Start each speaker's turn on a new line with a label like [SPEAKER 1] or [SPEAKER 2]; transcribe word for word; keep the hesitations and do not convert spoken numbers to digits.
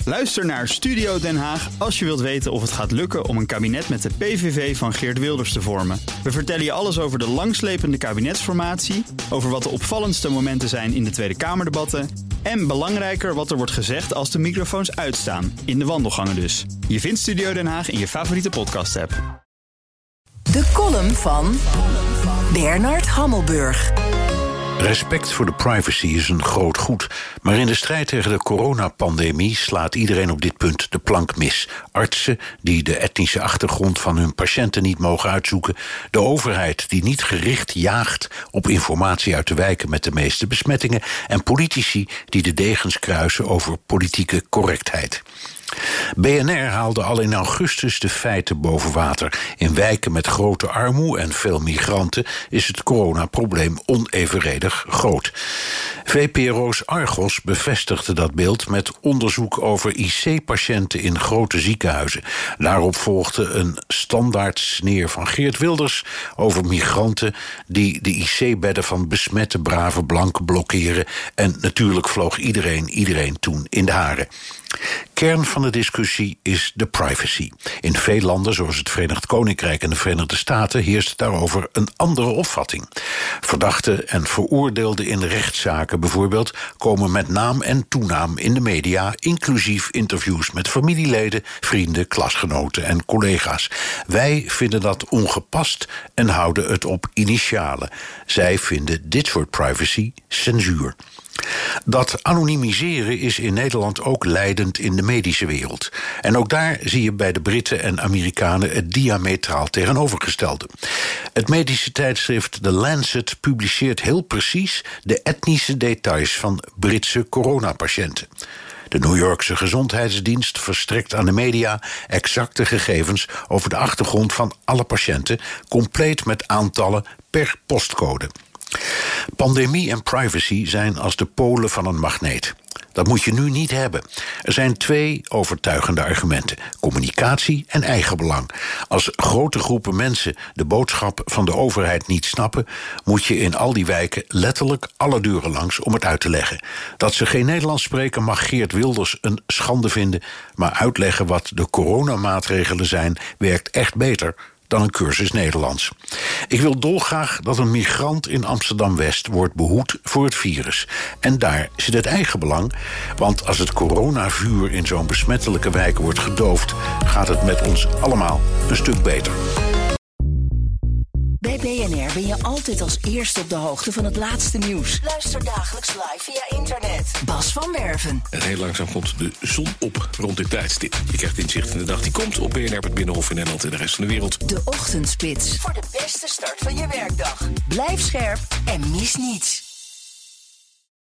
[SPEAKER 1] Luister naar Studio Den Haag als je wilt weten of het gaat lukken om een kabinet met de P V V van Geert Wilders te vormen. We vertellen je alles over de langslepende kabinetsformatie, over wat de opvallendste momenten zijn in de Tweede Kamerdebatten en belangrijker wat er wordt gezegd als de microfoons uitstaan, in de wandelgangen dus. Je vindt Studio Den Haag in je favoriete podcast-app.
[SPEAKER 2] De column van Bernard Hammelburg.
[SPEAKER 3] Respect voor de privacy is een groot goed. Maar in de strijd tegen de coronapandemie slaat iedereen op dit punt de plank mis. Artsen die de etnische achtergrond van hun patiënten niet mogen uitzoeken. De overheid die niet gericht jaagt op informatie uit de wijken met de meeste besmettingen. En politici die de degens kruisen over politieke correctheid. B N R haalde al in augustus de feiten boven water. In wijken met grote armoede en veel migranten is het coronaprobleem onevenredig groot. V P R O's Argos bevestigde dat beeld met onderzoek over I C-patiënten in grote ziekenhuizen. Daarop volgde een standaard sneer van Geert Wilders over migranten die de I C-bedden van besmette brave blanken blokkeren. En natuurlijk vloog iedereen iedereen toen in de haren. Kern van de discussie is de privacy. In veel landen, zoals het Verenigd Koninkrijk en de Verenigde Staten, heerst daarover een andere opvatting. Verdachten en veroordeelden in rechtszaken bijvoorbeeld komen met naam en toenaam in de media, inclusief interviews met familieleden, vrienden, klasgenoten en collega's. Wij vinden dat ongepast en houden het op initialen. Zij vinden dit soort privacy censuur. Dat anonimiseren is in Nederland ook leidend in de medische wereld. En ook daar zie je bij de Britten en Amerikanen het diametraal tegenovergestelde. Het medische tijdschrift The Lancet publiceert heel precies de etnische details van Britse coronapatiënten. De New Yorkse gezondheidsdienst verstrekt aan de media exacte gegevens over de achtergrond van alle patiënten, compleet met aantallen per postcode. Pandemie en privacy zijn als de polen van een magneet. Dat moet je nu niet hebben. Er zijn twee overtuigende argumenten: communicatie en eigenbelang. Als grote groepen mensen de boodschap van de overheid niet snappen, moet je in al die wijken letterlijk alle deuren langs om het uit te leggen. Dat ze geen Nederlands spreken mag Geert Wilders een schande vinden, maar uitleggen wat de coronamaatregelen zijn werkt echt beter dan een cursus Nederlands. Ik wil dolgraag dat een migrant in Amsterdam-West wordt behoed voor het virus. En daar zit het eigen belang, want als het coronavuur in zo'n besmettelijke wijk wordt gedoofd, gaat het met ons allemaal een stuk beter.
[SPEAKER 2] Bij B N R ben je altijd als eerste op de hoogte van het laatste nieuws. Luister dagelijks live via internet. Bas van Werven.
[SPEAKER 4] En heel langzaam komt de zon op rond dit tijdstip. Je krijgt inzicht in de dag die komt op B N R, het Binnenhof in Nederland en de rest van de wereld.
[SPEAKER 2] De Ochtendspits. Voor de beste start van je werkdag. Blijf scherp en mis niets.